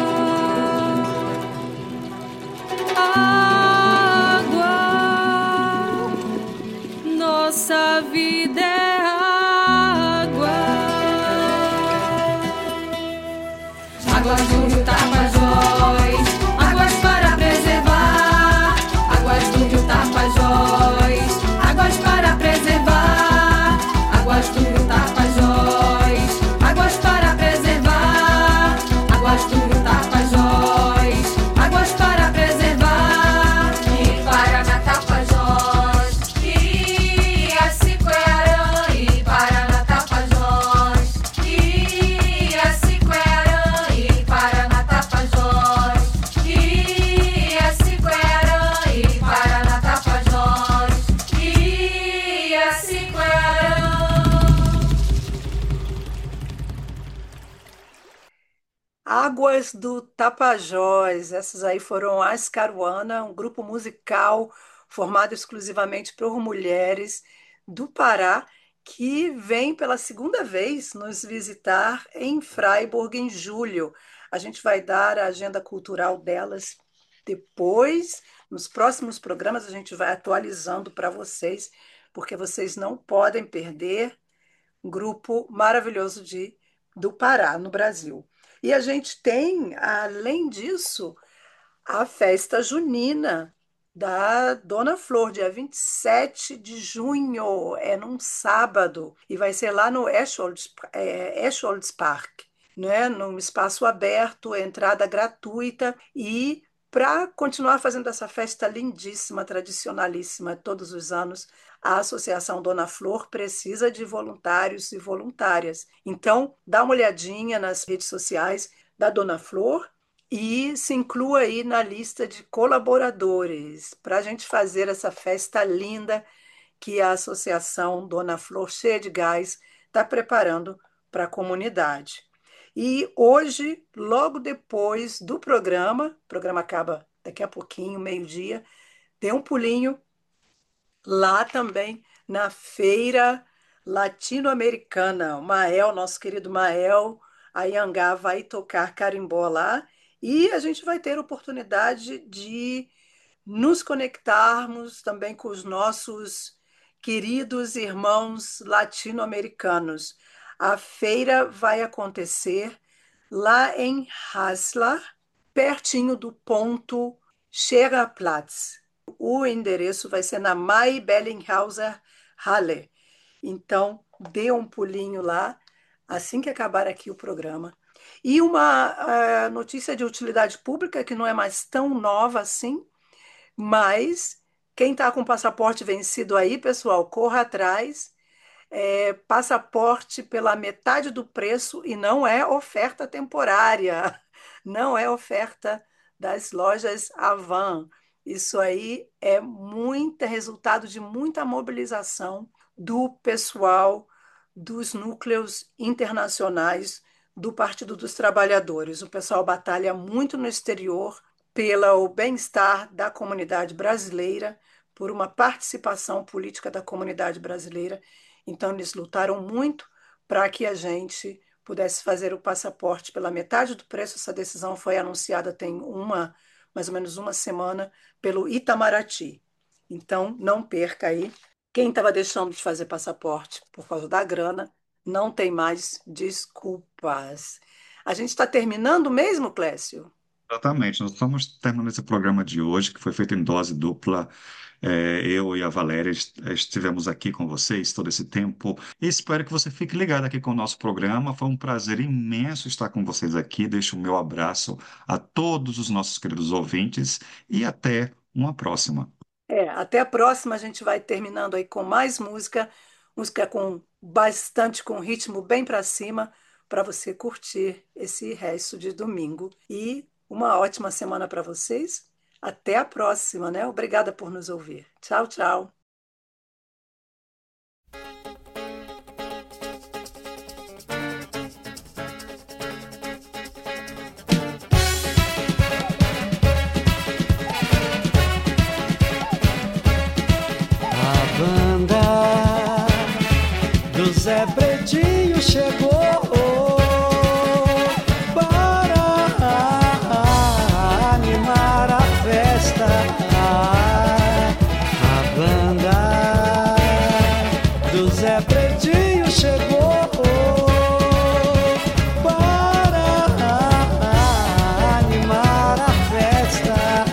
água, nossa vida é água. Águas do rio Tapajós, águas para preservar. Águas do rio Tapajós, águas para preservar. Águas do rio Tapajós, águas para preservar. Águas do rio Tapajós, águas para preservar. E Paraná Tapajós, e Aciquarã. E Paraná Tapajós, e Aciquarã. E Paraná Tapajós, e Aciquarã. E Paraná Tapajós, e Aciquarã. Águas do Tapajós, essas aí foram as Caruana, um grupo musical formado exclusivamente por mulheres do Pará, que vem pela segunda vez nos visitar em Freiburg em julho. A gente vai dar a agenda cultural delas depois. Nos próximos programas a gente vai atualizando para vocês, porque vocês não podem perder um grupo maravilhoso do Pará, no Brasil. E a gente tem, além disso, a festa junina da Dona Flor, dia 27 de junho, é num sábado, e vai ser lá no Escholds Park, né? Num espaço aberto, entrada gratuita, e para continuar fazendo essa festa lindíssima, tradicionalíssima, todos os anos, a Associação Dona Flor precisa de voluntários e voluntárias. Então, dá uma olhadinha nas redes sociais da Dona Flor e se inclua aí na lista de colaboradores para a gente fazer essa festa linda que a Associação Dona Flor, cheia de gás, está preparando para a comunidade. E hoje, logo depois do programa, o programa acaba daqui a pouquinho, meio-dia, tem um pulinho lá também na Feira Latino-Americana. O Mael, nosso querido Mael, A Iangá vai tocar carimbó lá e a gente vai ter oportunidade de nos conectarmos também com os nossos queridos irmãos latino-americanos. A feira vai acontecer lá em Haslar, pertinho do ponto Schererplatz. O endereço vai ser na Maybellinghauser Halle. Então, dê um pulinho lá assim que acabar aqui o programa. E uma notícia de utilidade pública que não é mais tão nova assim, mas quem está com passaporte vencido aí, pessoal, corra atrás. Passaporte pela metade do preço e não é oferta temporária, não é oferta das lojas Avan. Isso aí é resultado de muita mobilização do pessoal dos núcleos internacionais do Partido dos Trabalhadores. O pessoal batalha muito no exterior pelo bem-estar da comunidade brasileira, por uma participação política da comunidade brasileira. Então, eles lutaram muito para que a gente pudesse fazer o passaporte pela metade do preço. Essa decisão foi anunciada tem mais ou menos uma semana pelo Itamaraty. Então, não perca aí. Quem estava deixando de fazer passaporte por causa da grana, não tem mais desculpas. A gente está terminando mesmo, Clécio? Exatamente, nós estamos terminando esse programa de hoje, que foi feito em dose dupla. Eu e a Valéria estivemos aqui com vocês todo esse tempo e espero que você fique ligado aqui com o nosso programa. Foi um prazer imenso estar com vocês aqui. Deixo o meu abraço a todos os nossos queridos ouvintes e até uma próxima. Até a próxima. A gente vai terminando aí com mais música com ritmo bem para cima, para você curtir esse resto de domingo. E uma ótima semana para vocês. Até a próxima, né? Obrigada por nos ouvir. Tchau, tchau. A banda do Zé Pretinho chegou para animar a festa. A banda do Zé Pretinho chegou para animar a festa.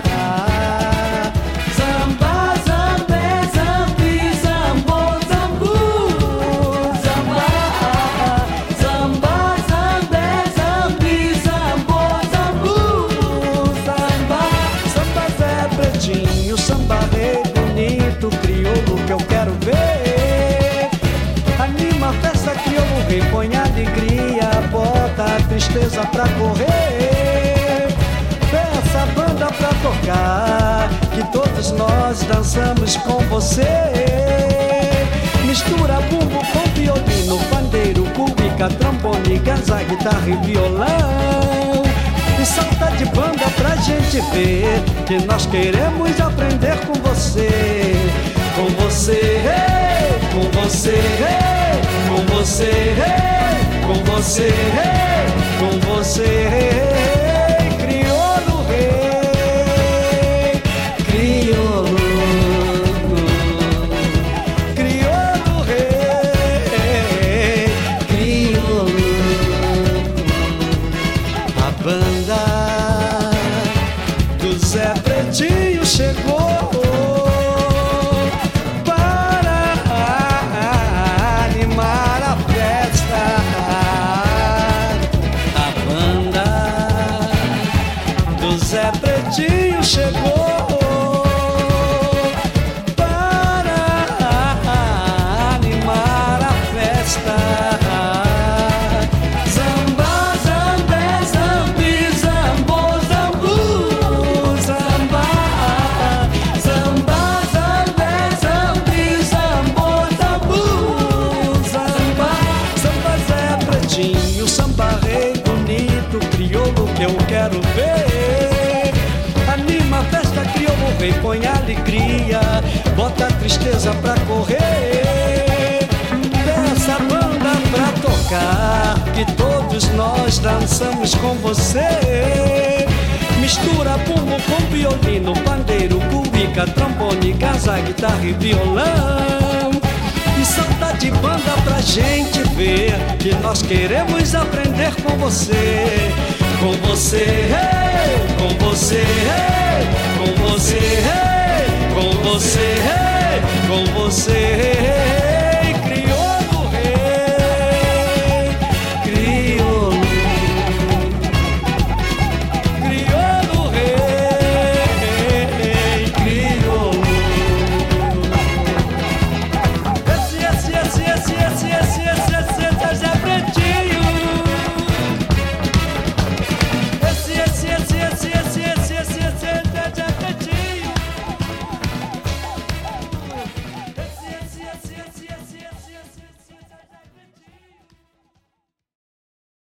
Zamba, zambé, zambi, zambo, zambu. Zamba, zamba, zambé, zambi, zambo, zambu. Samba, samba Zé Pretinho, samba rei bonito, crioulo que eu quero ver. Anima a festa, crioulo rei, põe alegria, bota a tristeza pra correr. Peça a banda pra tocar, que todos nós dançamos com você. Mistura bumbo com violino, pandeiro, cuíca, trombone, ganza, guitarra e violão. E salta de banda pra gente ver que nós queremos aprender com você. Com você, hey, com você, hey, com você, hey, com você, hey, com você, hey, crioulo rei, crioulo, crioulo rei, crioulo. A banda do Zé Pretinho chegou para animar a festa. A banda do Zé Pretinho chegou para animar a festa. Zamba, zambé, zambi, zambo, zambu. Zamba, zamba, zambé, zambi, zambo, zambu. Zamba, samba Zé Pretinho, samba rei bonito, crioulo que eu quero ver. Anima a festa, crioulo rei, põe alegria, bota a tristeza pra correr. Peça a banda pra tocar, que todos todos nós dançamos com você. Mistura bumbo com violino, pandeiro, cuíca, trombone, gaza, guitarra e violão. E salta de banda pra gente ver que nós queremos aprender com você. Com você, hey, com você, hey, com você, hey, com você, hey, com você, hey.